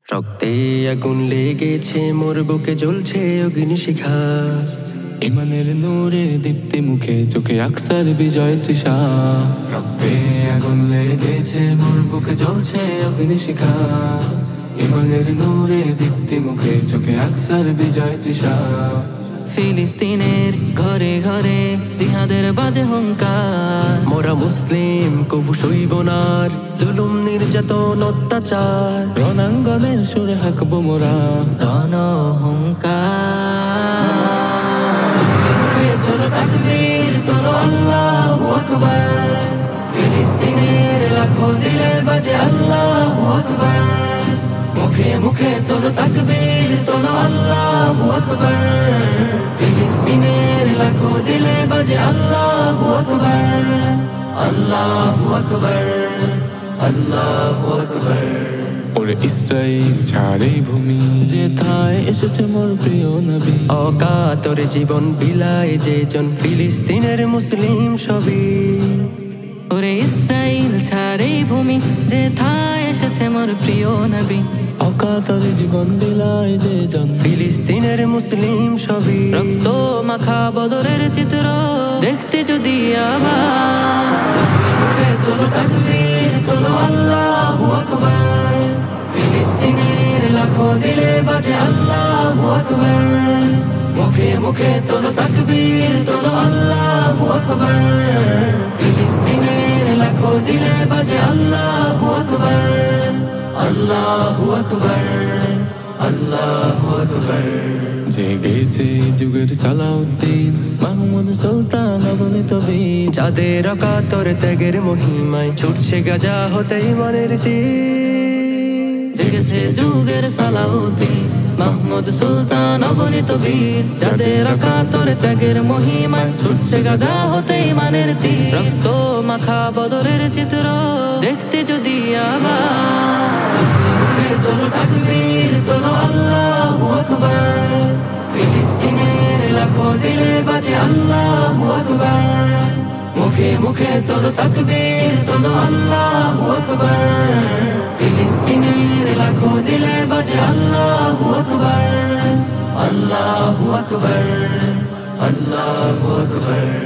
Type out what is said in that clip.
রক্তে আগুন লেগেছে, মোর বুকে জ্বলছে অগ্নিশিখা। ইমানের নূরের দীপ্তি মুখে, চোখে আকসার বিজয় তৃষা। রক্তে আগুন লেগেছে, মোর বুকে জ্বলছে অগ্নিশিখা। ইমানের নূরের দীপ্তি মুখে, চোখে আকসার বিজয় তৃষা। ফিলিস্তিনের ঘরে ঘরে জিহাদের বাজে হুঙ্কার। মোরা মুসলিম কবু সইব না আর জুলুম নির্যাতন অত্যাচার। রণাঙ্গনের সুরে হাঁকবো মোরা রণ হুঙ্কার। তোলো তাকবীর, তোলো আল্লাহু আকবার। ফিলিস্তিনের লাখো দিলে বাজে আল্লাহু আকবার। মুখে মুখে তোলো তাকবীর, তোলো আল্লাহু আকবার। ফিলিস্তিনের লাখো দিলে বাজে আল্লাহু আকবার। আল্লাহু আকবার, আল্লাহু আকবার। ওরে ইসরাইল ছাড়ে ভূমি, যেথায় এসেছে মোর প্রিয় নবী। অকাতরে জীবন বিলায় যেজন ফিলিস্তিনের মুসলিম সবই। ওরে ইসরাইল ছাড়ে ভূমি, যেথায় এসেছে মোর প্রিয় নবী। অকাতরে জীবন বিলায় যেজন ফিলিস্তিনের মুসলিম সবই। রক্ত মাখা বদরের চিত্র দেখতে যদি আবার। মুখে তোলো তাকবীর, তোলো আল্লাহু আকবার। ফিলিস্তিনের লাখো দিলে বাজে আল্লাহু আকবার। মুখে মুখে তোলো তাকবীর, তোলো আল্লাহু আকবার। ফিলিস্তিনের লাখো দিলে বাজে আল্লাহু আকবার। আল্লাহু আকবার, আল্লাহু আকবার। জেগেছে যুগের সালাউদ্দিন, মাহমুদ সুলতান অগণিত বীর। যাদের অকাতর ত্যাগের মহিমায় ছুটছে গাজা হতে ইমানের তীর। জেগেছে যুগের সালাউদ্দিন, মাহমুদ সুলতান অগণিত বীর। যাদের একাত্তর ত্যাগের মহিমায় ছুটছে গাজা হতে ইমানের তীর। রক্ত মাখা বদরের চিত্র দেখতে যদি আবার। মুখে তোলো তাকবীর, তোলো আল্লাহু আকবার। ফিলিস্তিনের লাখো দিলে বাজে আল্লাহু আকবার। মুখে মুখে তোলো তাকবীর, তোলো আল্লাহু আকবার। ফিলিস্তিনের লাখো দিলে বাজে আল্লাহু আকবার। আল্লাহু আকবার, আল্লাহু আকবার।